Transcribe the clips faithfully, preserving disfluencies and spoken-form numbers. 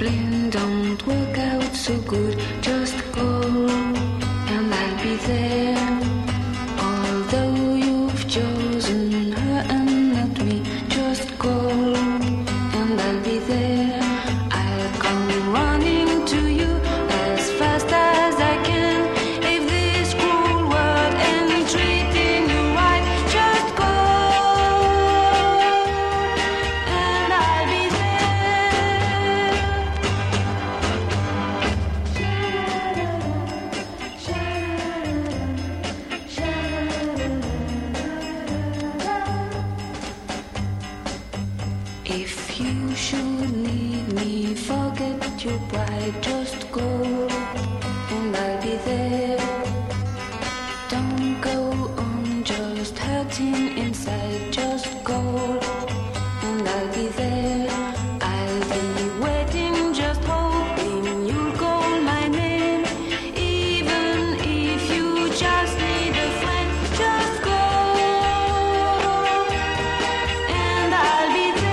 plan don't work out so good, just go and I'll be there. Although you've chosen her and not me, just go and I'll be there. I'll come running to you as fast as I can. If this cruel world ain't treating you right, just go and I'll be there. If you should need me, forget your pride, just go and I'll be there. Don't go on just hurting inside, just go and I'll be there. I'll be waiting, just hoping you'll call my name. Even if you just need a friend, just go and I'll be there.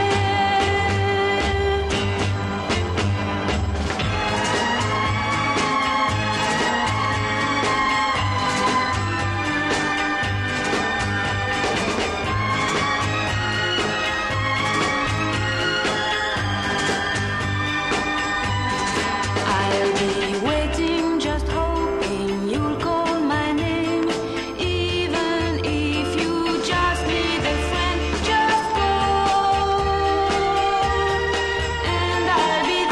I'll be waiting, just hoping you'll call my name. Even if you just need a friend, just go and I'll be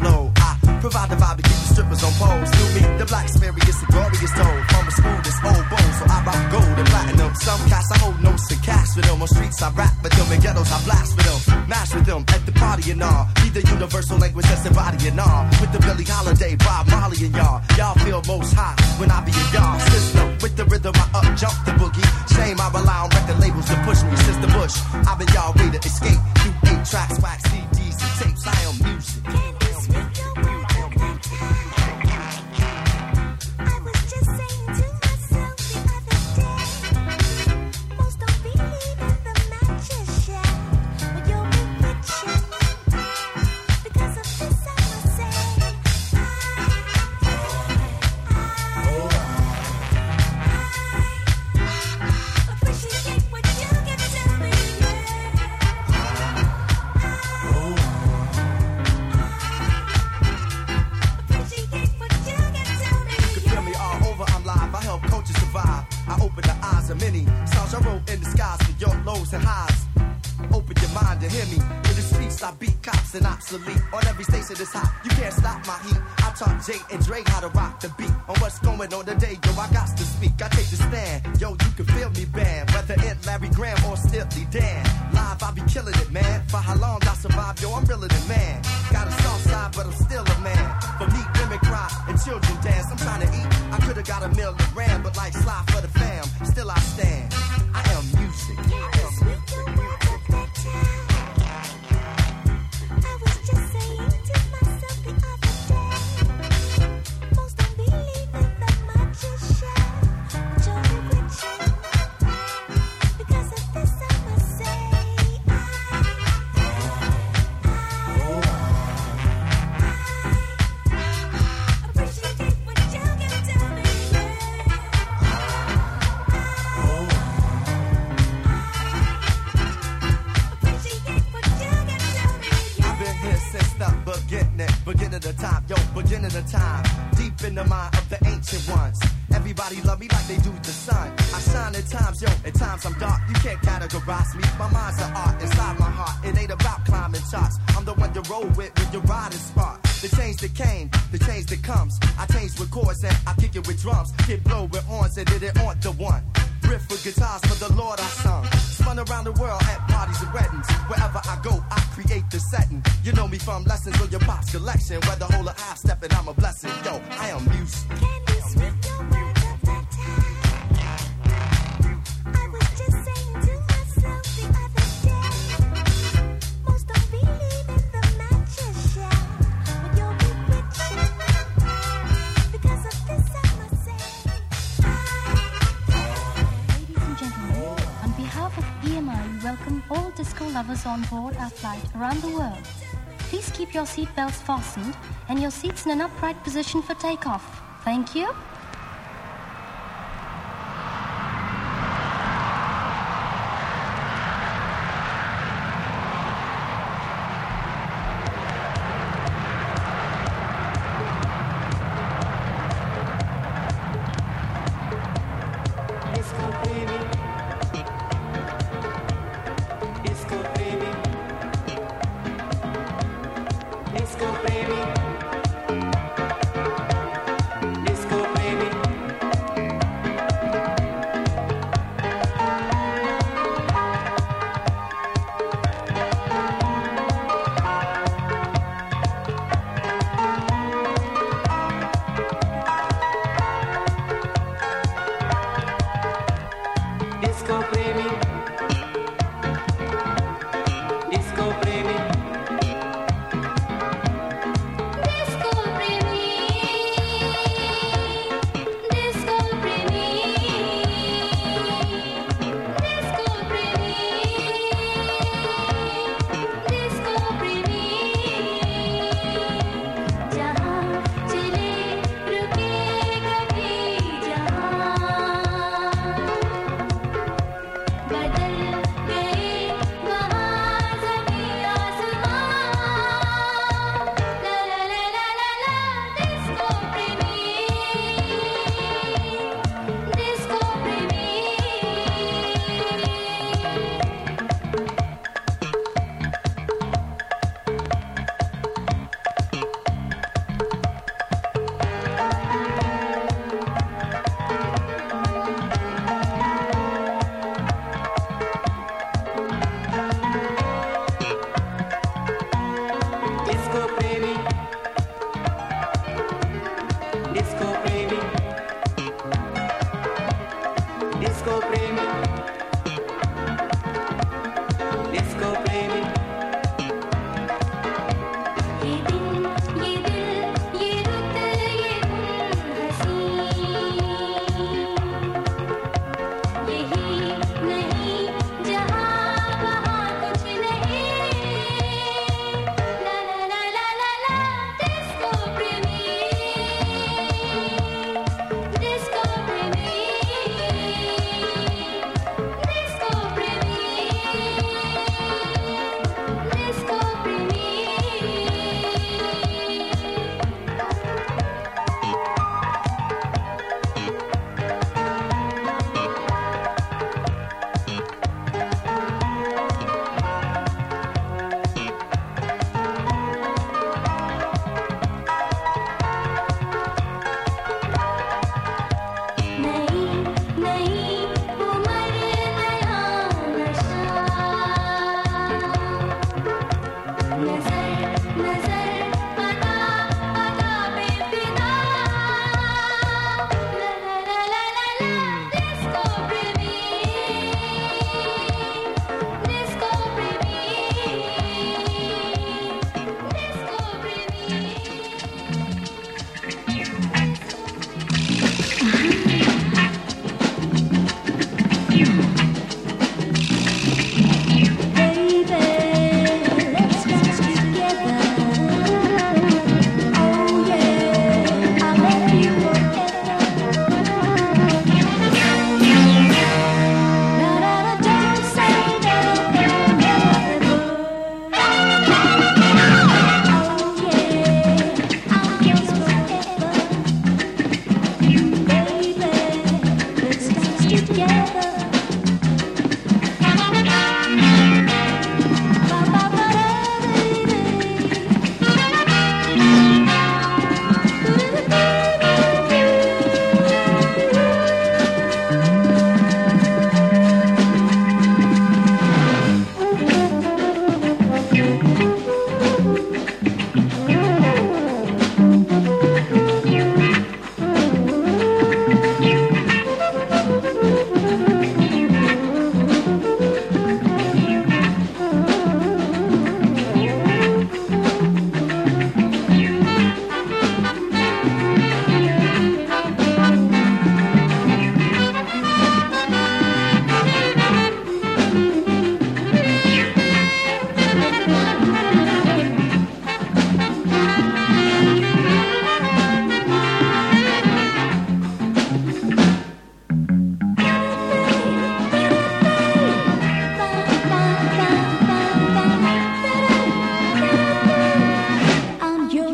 blow. I provide the vibe to keep the strippers on poles. To me, the blacksmith is the glorious told. From a smooth as old bone, so I rock gold and platinum. Some cats I hold notes and cash with them. On streets I rap with them, in ghettos I blast with them. Mash with them at the party and all. Be the universal language that's embodying all. With the Billie Holiday, Bob Marley and y'all. Y'all feel most high when I be in y'all system. With the rhythm I up jump the boogie. Shame I rely on record labels to push me. Since the bush, I've been y'all way to escape. Through eight tracks, wax C Ds and tapes. I am music. On every station it's hot, you can't stop my heat. I taught Jay and Dre how to rock the beat. On what's going on today, yo, I got to speak. I take the stand, yo, you can feel me band. Whether it Larry Graham or Steely Dan. Live, I be killing it, man. For how long I survive, yo, I'm realer than man. Got a soft side, but I'm still a man. For me, women cry and children dance. I'm trying to eat, I could've got a meal of ram. But like Sly for the fam, still I stand. I am music. I am music. Love me like they do the sun. I shine at times, yo, at times I'm dark. You can't categorize me. My mind's an art inside my heart. It ain't about climbing charts. I'm the one you roll with when you're riding spark. The change that came, the change that comes. I change with chords and I kick it with drums. Kid blow with horns and did it on the one. Riff with guitars for the Lord I sung. Spun around the world at parties and weddings. Wherever I go, I create the setting. You know me from lessons on your pop's collection. Whether whole or half stepping, I'm a blessing. Yo, I am music. Can you speak your words? Disco lovers on board our flight around the world. Please keep your seatbelts fastened and your seats in an upright position for takeoff. Thank you. Disco baby.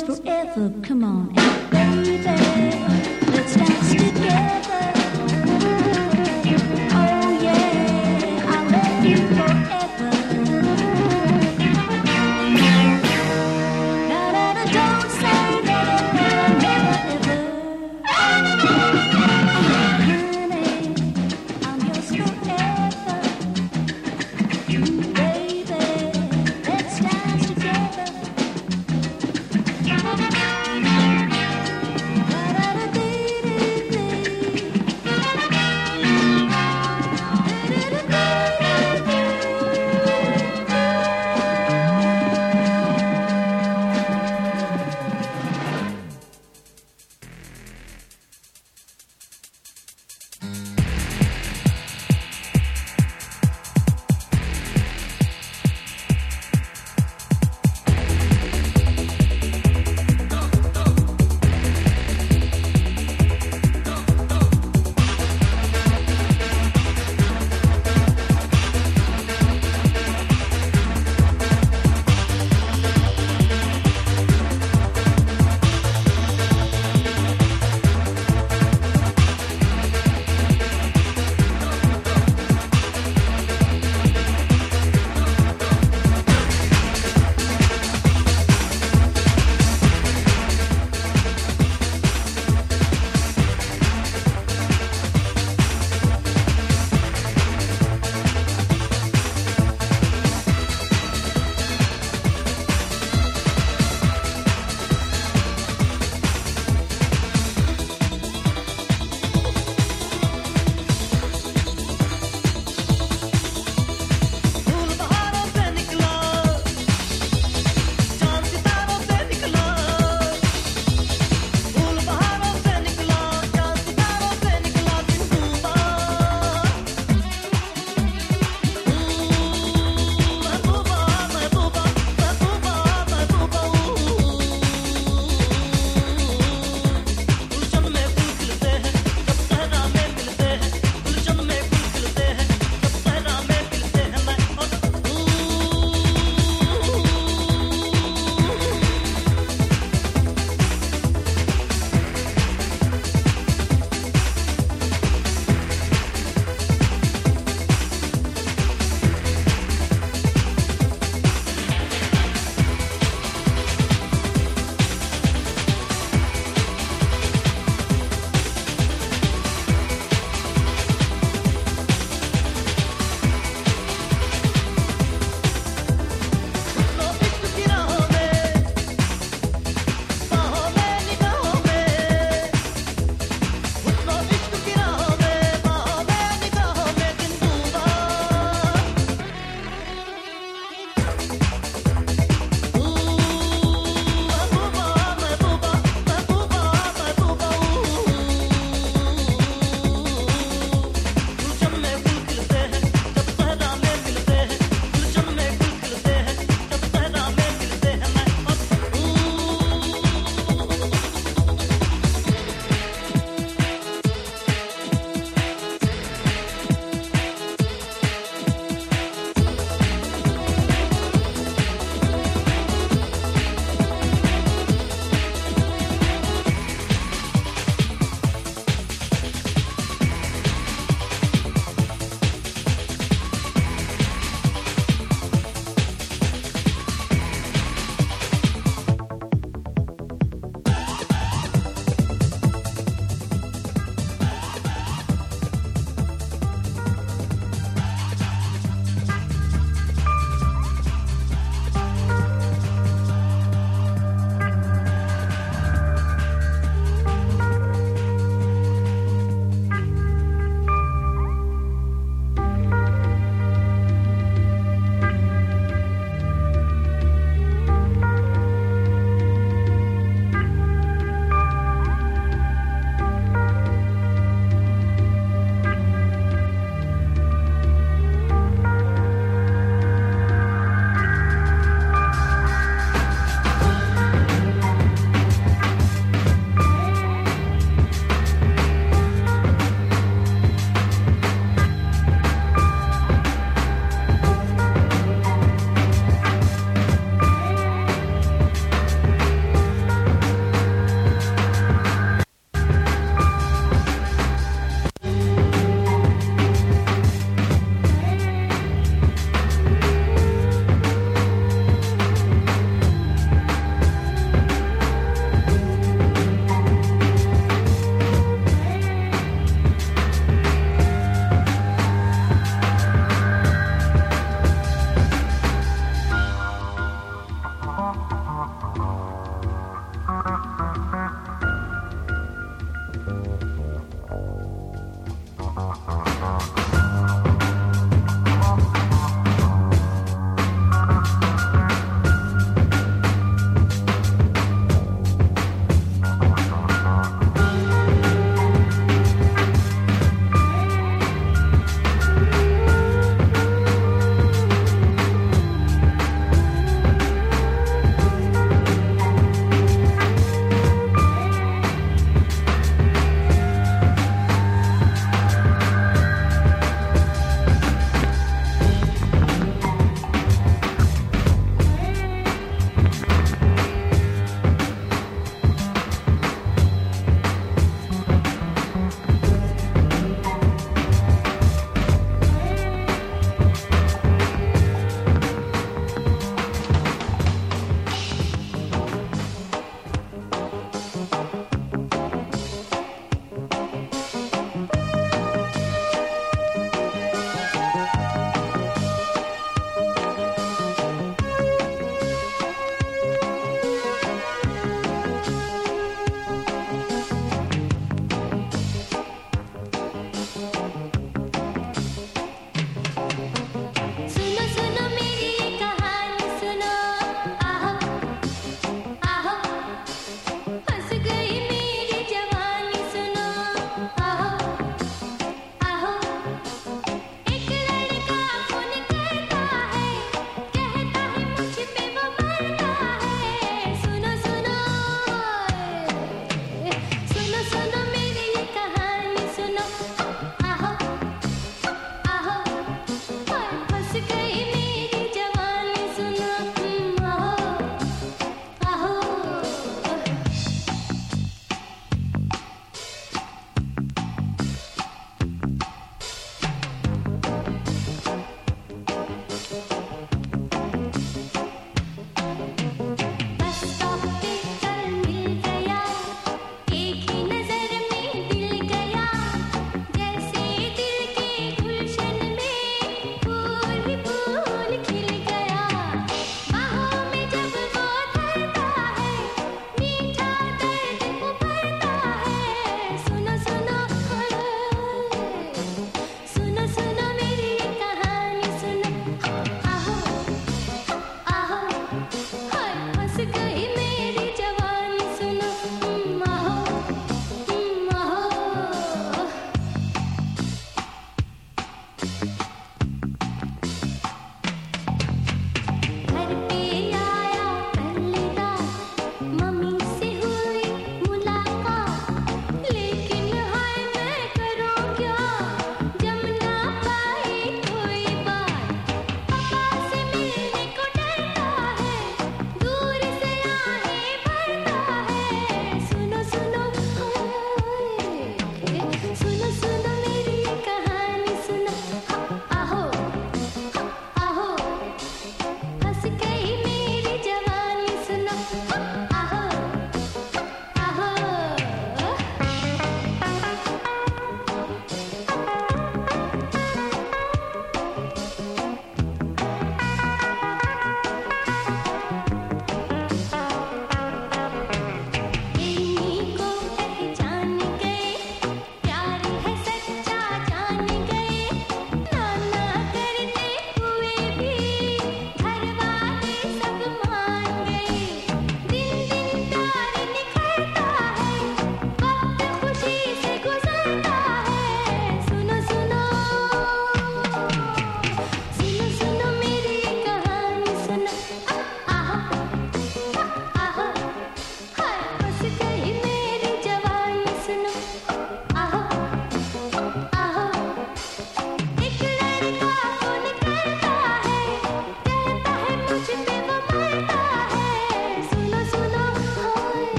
last forever. Come on, baby, let's dance together. Oh yeah, I'll love you forever. Da da da, don't say never, never, never, ever. Honey, I'm yours forever. Baby, let's dance together. Da da da.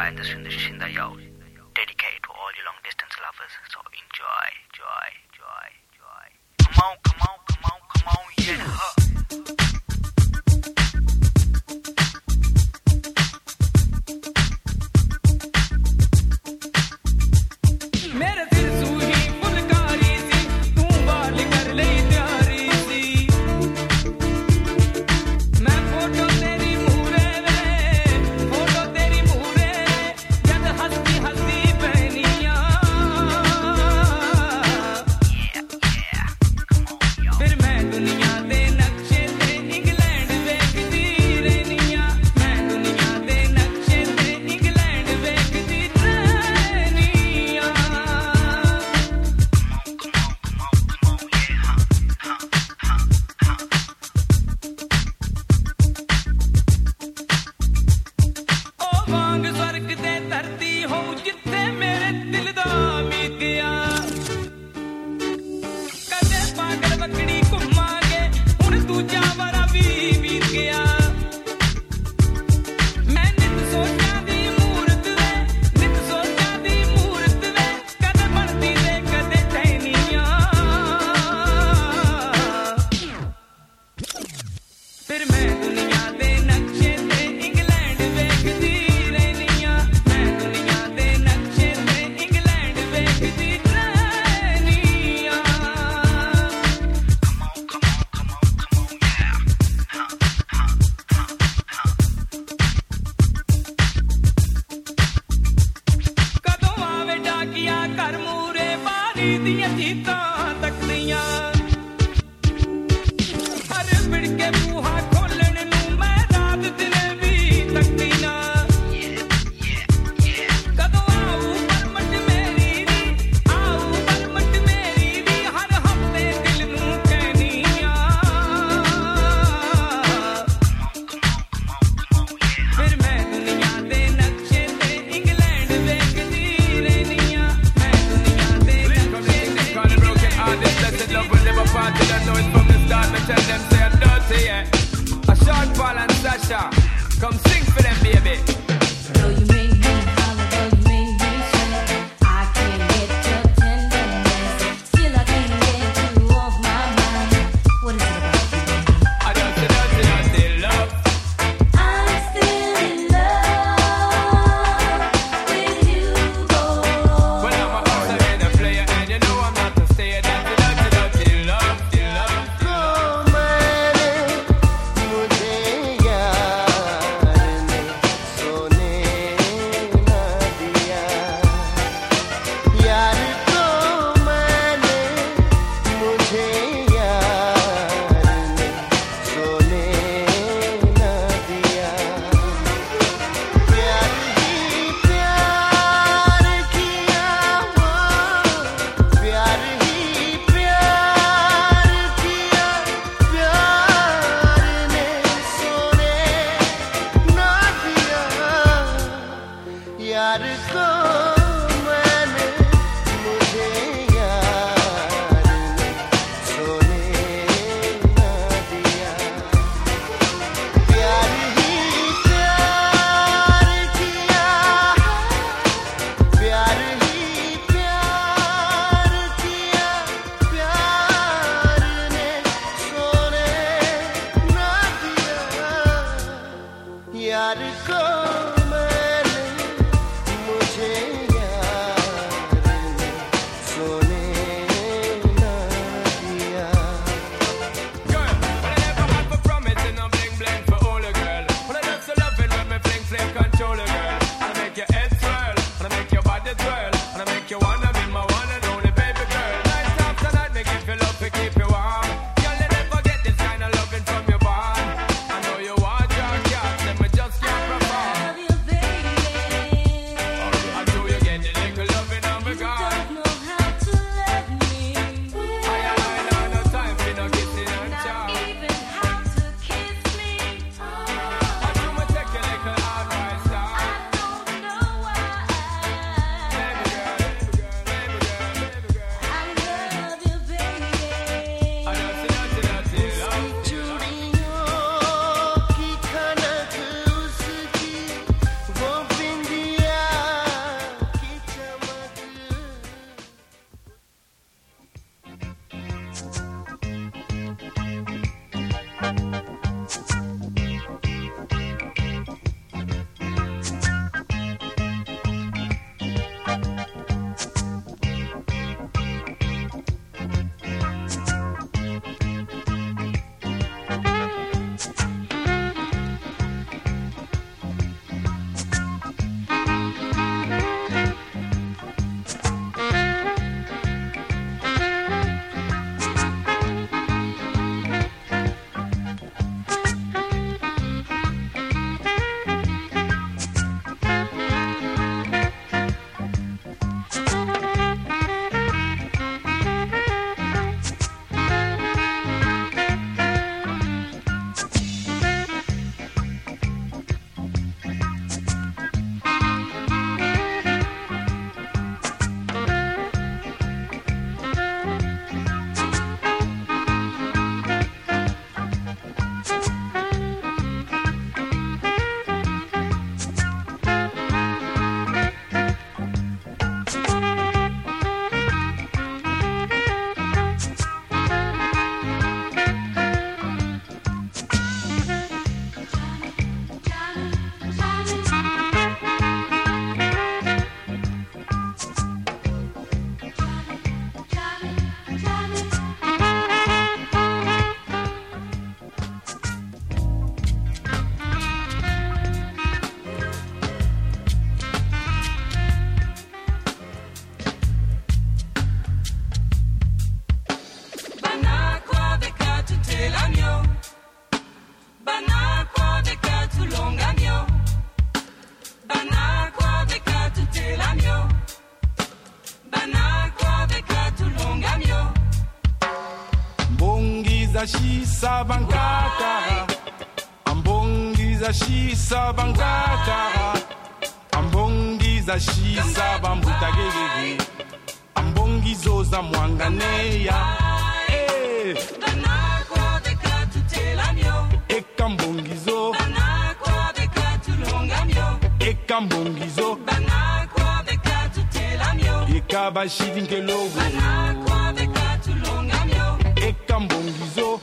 and this one, this is Shinda Yo. Dedicate to all you long distance lovers. So enjoy, joy, joy, joy. Come on, come on, come on, come on, yeah. Huh. मेरे दिल सूही फुलकारी सी तू बाल कर ले प्यारी सी मैं photo तेरी मूरे वे photo तेरी मूरे जद हंसती हंसती बहनिया फिर मैं दुनिया दे नक्शे ते इंग्लैंड वेखदी रहनिया मैं दुनिया दे नक्शे ते इंग्लैंड वेखदी रहनिया ओ वांग स्वर्ग ते धरती हो जिथे मेरे दिल दा मीतिया कदे पागल बकड़ी घुमांगे हुण दूजा वारा भी बीत गया मैं नित सोचां दी मूरत वे नित सोचां दी मूरत वे कदे बनदी ते कदे तैनिया फिर मैं दुनिया दे नक्शे ते इंग्लैंड वेखदी रहनिया मैं दुनिया दे नक्शे ते इंग्लैंड वेखदी रहनिया कदों आवे डाकिया कर मूरे बारी दियां जीतां तकदियां हर बिड़के बूहा खोलण नूं मैं रात दिने भी तकदी ना कदों आऊ परमट मेरी दी आऊ परमट मेरी दी हर हफ्ते दिल नूं कहनिया फिर मैं दुनिया दे नक्शे ते इंग्लैंड वेखदी रहनिया मैं दुनिया दे नक्शे ते Call it broken hearted, blessed love will never part. Till I know it from the start. Me tell them say I'm dirty, yeah. A Sean Paul and Sasha, come sing for them, baby. Though you make me holler, though you make me sweat, I can't get your tenderness. Still I can't get you off my mind. What is it about you, baby? I dirty, dirty, dirty love. I'm still in love with you, boy. When I'm a hustler and a player, and you know I'm not to stay. Dirty, dirty, dirty love, dirty love. यार को मैंने मुझे यार ने सोने ना दिया प्यार ही प्यार किया प्यार ही प्यार किया प्यार ने सोने ना दिया यार को मैंने मुझे यार ने सोने ना दिया Girl, but I never had for promising no bling bling for all a girl. But I love so loving when me fling fling control a girl. And I make your head swirl, and I make your body twirl, and I make you wanna be my one and only baby girl. Night after night, me give you love to keep you warm. Girl, you never get this kind of loving from your bond. I know you want your cat, let me just can't perform. Love you, Ambongiza shisa bankakara. Ambongiza shisa bankakara. Ambongiza shisa bambutagegege. Ambongizo za mwanganeya. Eh. Banakwa beka tutelamyo. Ekambongizo. Banakwa beka tulongamyo. Ekambongizo. Banakwa beka tutelamyo. Ekabashirinkelogo. Banakwa beka tulongamyo. Ekambongizo.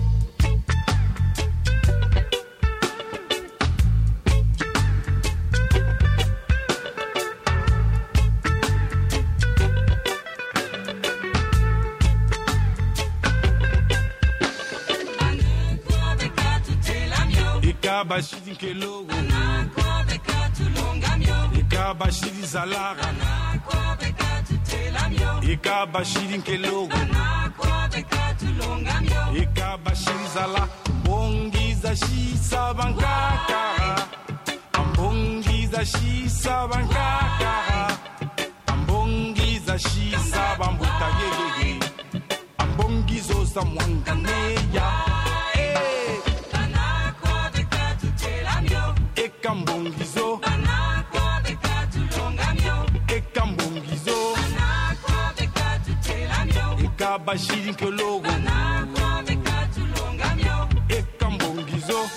Ikabashiri kelogo. Banakwa beka tulongamyo. Ikabashiri zalara. Banakwa beka tutelamyo. Ikabashiri kelogo. Banakwa beka tulongamyo. Ikabashiri zala. Bongiza shisa bankakara. Ambongiza shisa bankakara. Ambongiza shisa bambutagegege. Ambongizo za mwanganeya. Ekambongizo. Banakwa beka tulongamyo. Ekambongizo. Banakwa beka tutelamyo. Ekabashiri kelogo. Banakwa beka tulongamyo. Ekambongizo.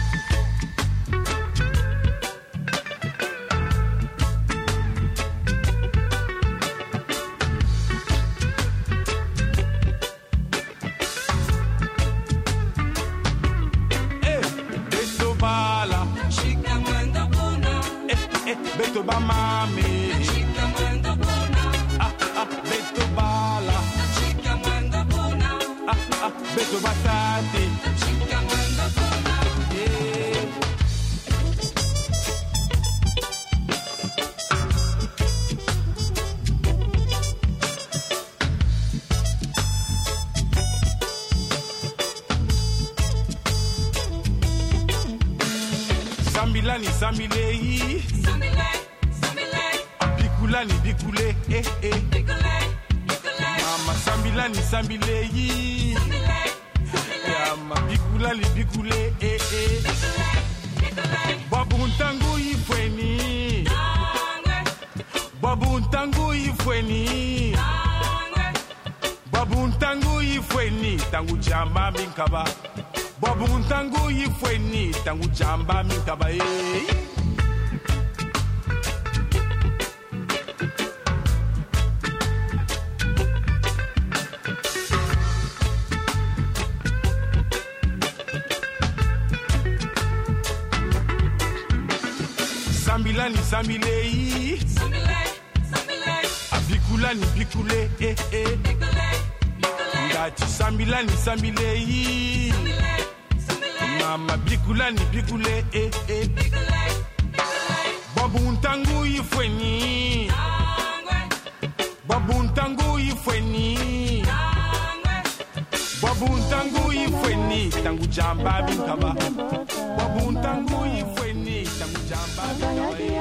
Beto ba mami, chica mwendo bona. Ah ah, beto bala, chica mwendo bona. Ah ah, beto batati, chica mwendo bona. Yeah. Sambilani sambilei. Bikulani bikule, eh eh. Bikule, bikule. Mama sambilani sambilei. Sambile, sambile. Yama bikulani bikule, eh eh. Bikule, bikule. Babu ntangu ifweni. Tangwe, Babu ntangu ifweni. tangwe. Babu ntangu ifweni. Tangu jamba minkaba. Babu ntangu ifweni. Tangu jamba minkaba, eh. Sambilani sambilei. Sambile, sambile. Abikulani bikule, eh eh. Bikule, bikule. Ngati sambilani sambilei. Sambile, sambile. Mama bikulani bikule, eh eh. Bikule, bikule. Babu ntangu ifweni. Tangwe, Babu ntangu ifweni. tangwe. Babu ntangu ifweni. Tangu jamba binkaba. Babu ntangu ifweni. Tangu jamba binkaba, eh.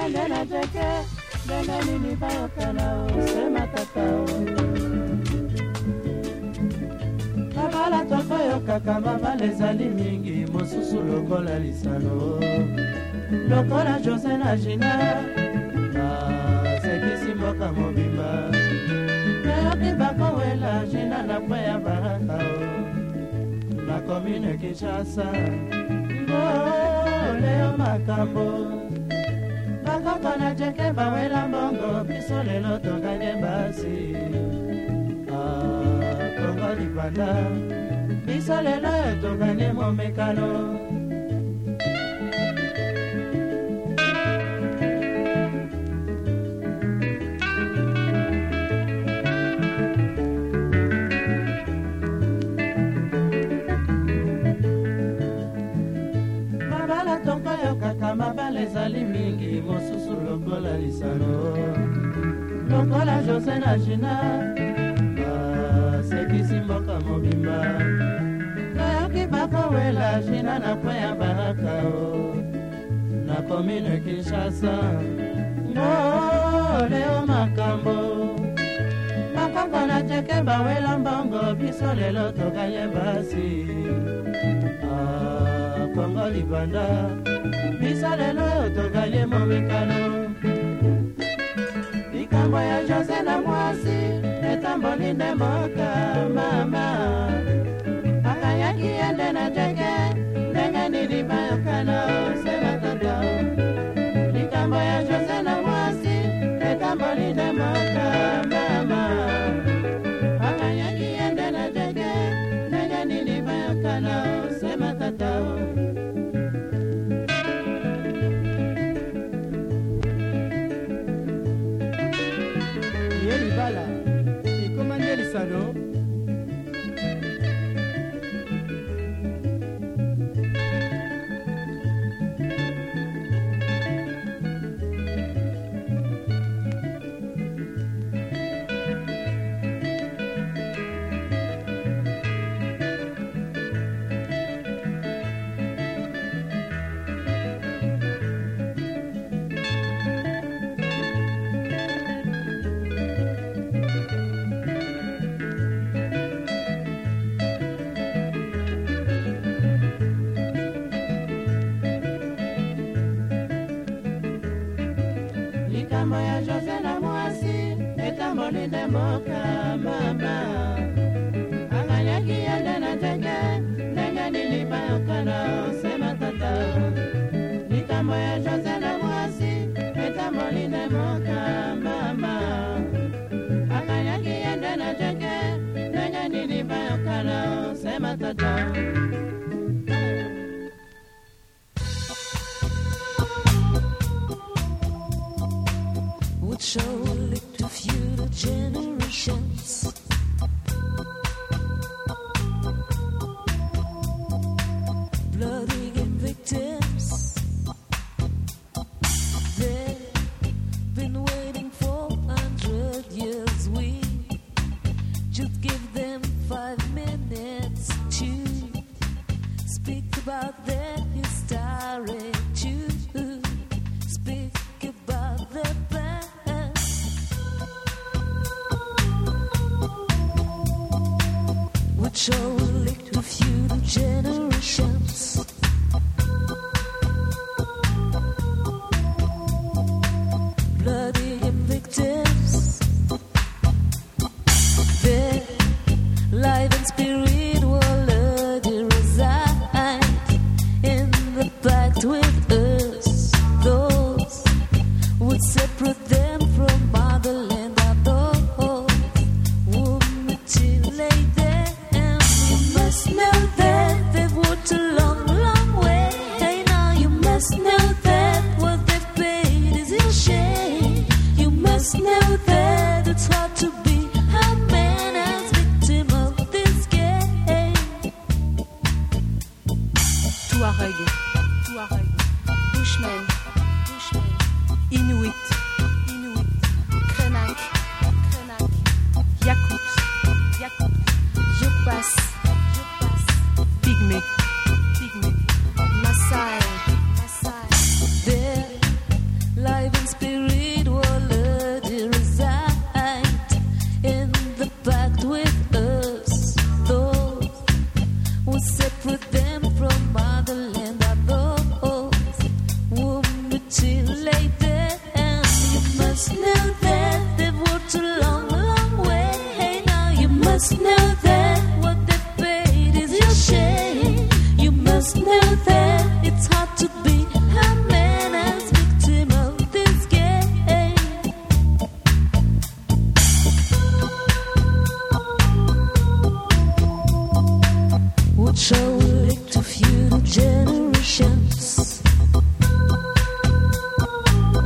Mabala tokoyokaka mabala ezali mingi mosusu lokola lisano lokola Jose na Gina nasekisi mboka mobimba nayoki bakowela Gina na kwe ya baraka na komine Kinshasa ngoleo makambo bakoko na jeke bawela mbongo biso lelo tokanye basi Kongo libanda biso lelo etokanye momekano mabala tokoyokaka mabala ezali mingi mosusu lokola lisano lokola Jose na Gina sekisi mboka mobimba nayoki bakowela Gina na kwe ya baraka na komine Kinshasa ngoleo makambo bakoko na teke bawela mbongo biso lelo tokanye basi ah, kongo libanda biso lelo oyo tokanye momekano likambo ya Jose na mwasi etamboli nde moka mama akanyaki yende na teke ndenge nini bayokana sema tata likambo ya Jose na mwasi etamboli nde moka mama akanyaki yende na teke ndenge nini bayokana sema tata yeli bala ikomanye lisano likambo ya Jose na mwasi etamboli nde moka mama akanyaki yende na teke ndenge nini bayokana sema tata likambo ya Jose na mwasi etamboli nde moka mama akanyaki yende na teke ndenge nini bayokana sema tata would show a little few generations. Bloody and victims. They've been waiting for a hundred years. We just give them five minutes to speak about their history, to speak about their past. Would show a little few generations. Bloody and victims. Their life and spirit will already reside in the pact with us. Those would separate them from motherland are those who mutilate them. You must know that they've walked a long, long way. Hey, now you must know that what they've paid is your shame. You must know that it's hard to be a man as victim of this game. Touareg, Touareg, Bushman, Bushman, Inuit, Inuit, Krenak, Krenak, Yakut, Yakut, Yukpas, Yukpas, Pygmy, Pygmy, Maasai, Maasai. Their life and spirit will already reside in the pact with us. Those who separate them from motherland are those who mutilate them. You must know that they've walked a long, long way. Hey, now you must know that what they've paid is your shame. You must know that it's hard to be a man as victim of this game. Would show a little few generations.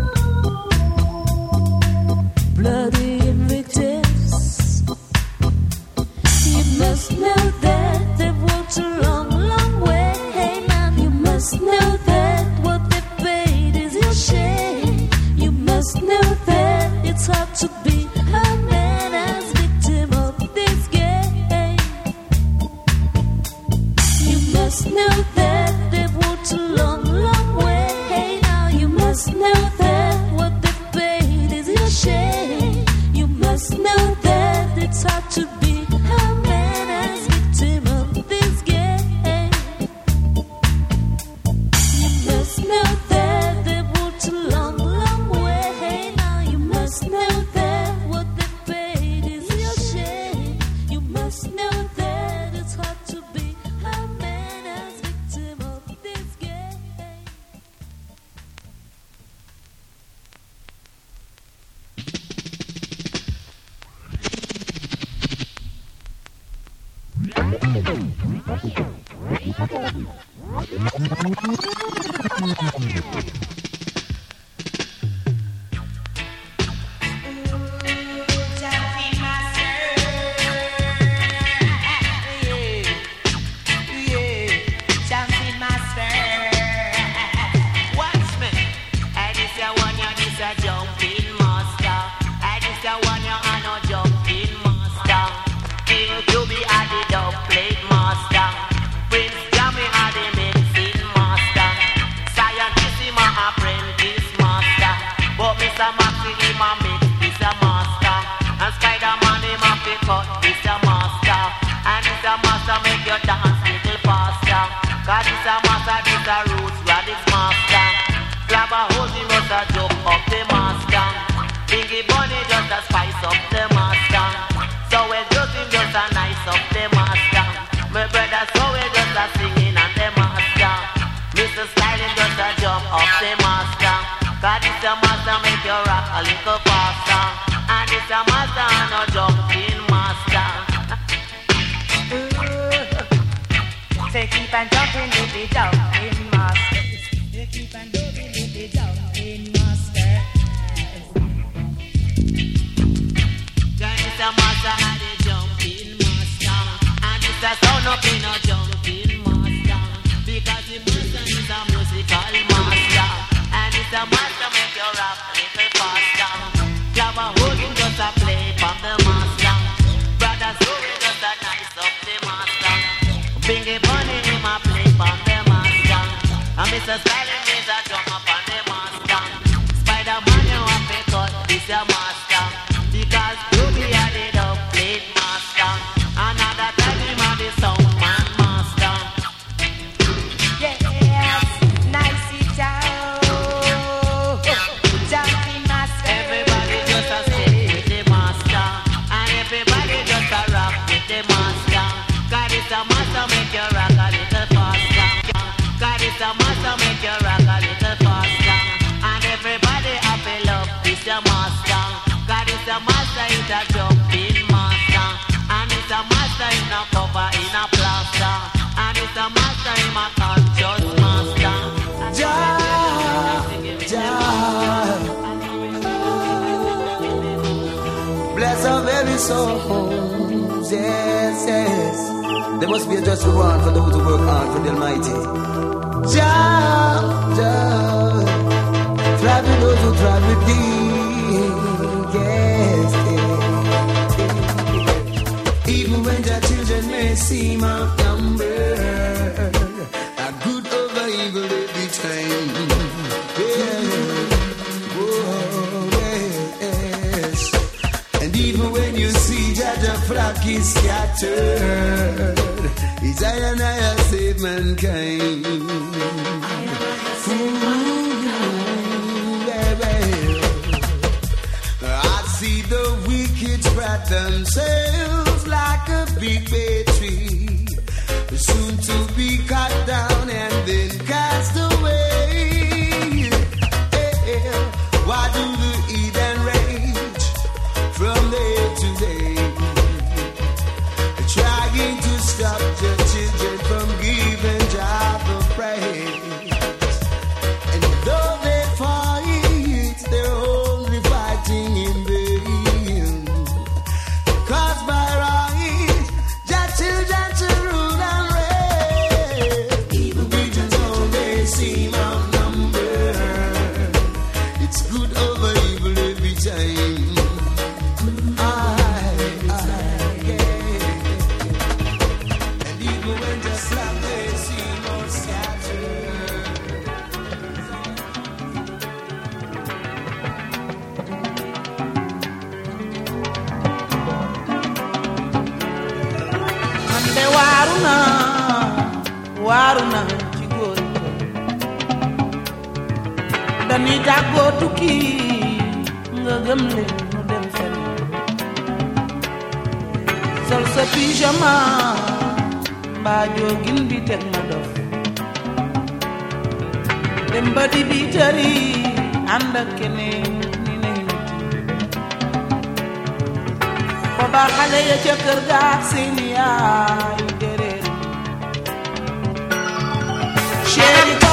Share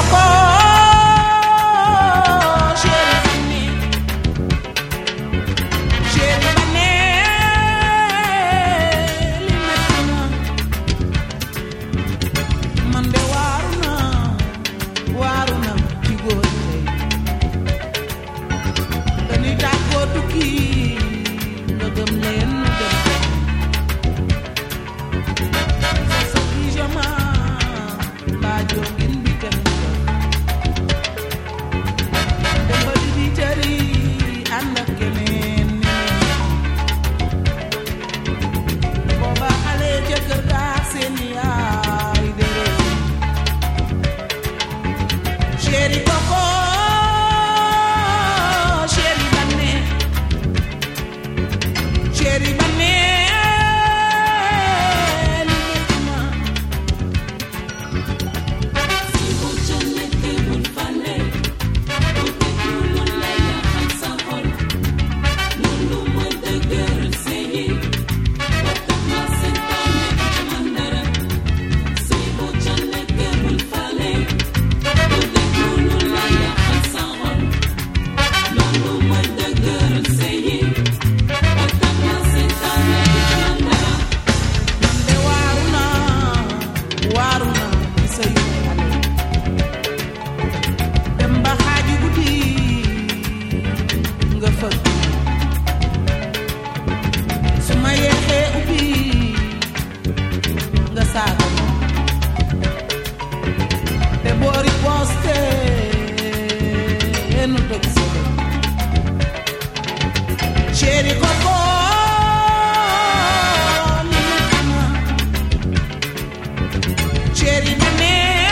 Coco, chéri Mané, chéri Mané, li metti na man de waaru na waaru na ci góor ñi dañuy tàggoo tukki nga gëm leen nu dem sa sa pyjama mbaa joogin bi kenn dem ba di di tëri ànd ak keneen ni booba xale ca kër ga ak seen yaay dere chéri Coco, chéri Mané, chéri Mané, li metti na si bu ca nekkee bul fàlle bu déglu lu la yàqal sa xol loolu mooy dëgëral sëyi ba tax ma seetaane ci man dara si bu ca nekkee bul fàlle bu déglu lu la yàqal sa xol loolu mooy dëgëral sëyi ba tax ma seetaane ci man dara man de waaru na waaru na ci sëyu xale dem ba xaaju guddi nga fëgg su ma yeexee ubbi nga saaga ma te boori poste nu tëgg sa dem chéri Coco, li metti na chéri Mané,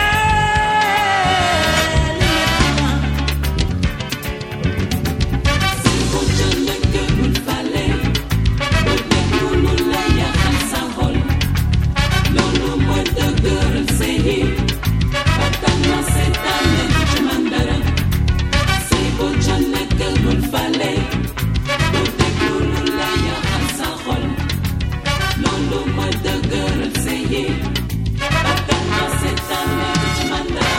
li metti na si bu ca nekkee bul fàlle bu déglu lu la yàqal sa xol loolu mooy dëgëral sëyi ba tax ma seetaane ci man dara si bu ca nekkee bul fàlle bu déglu lu la yàqal sa xol loolu mooy dëgëral sëyi ba tax ma seetaane ci man dara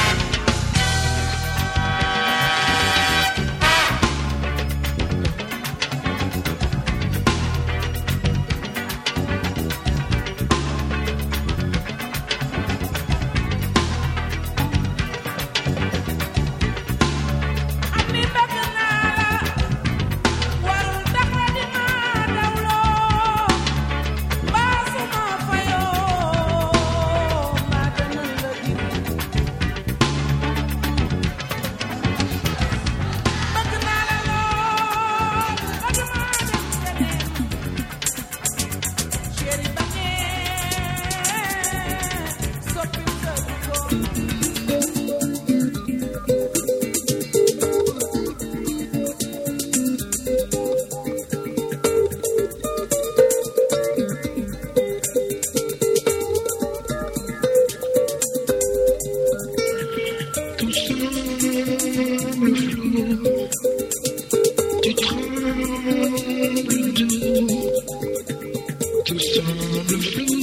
ami bëgg naa la warul tax nga di ma dawloo baa su ma fayoo maa gënal la ji bëgg naa la lool bëgg maa dem keneen chéri Mané soppi sa jikko Tout semble flou, tu trembles doux, tout semble flou.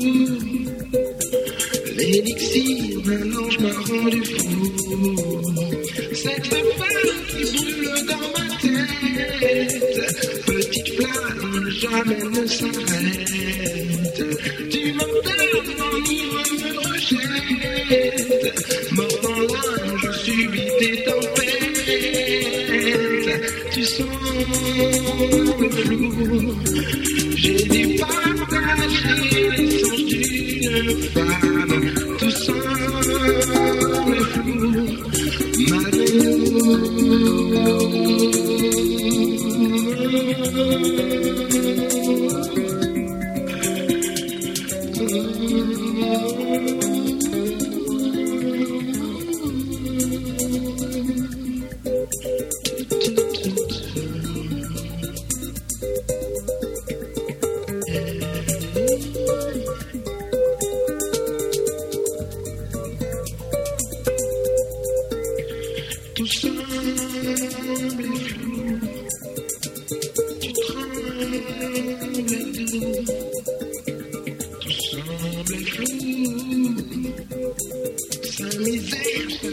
L'élixir d'un ange m'a rendu fou. Cette femme qui brûle dans ma tête, petite flamme, jamais ne s'arrête. Tu m'entends, m'enivre, me rejette. Mort dans l'âme, je subis tes tempêtes. Tu sembles flou. J'ai dû partager l'essence d'une femme. Tout semble flou. Tout semble flou, tu trembles doux. Tout semble flou, sa misère, sa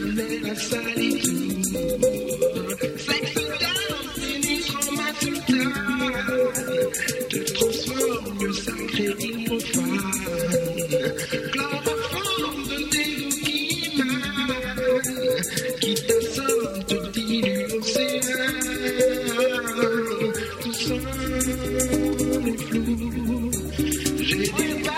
tout ça est flou. J'ai dit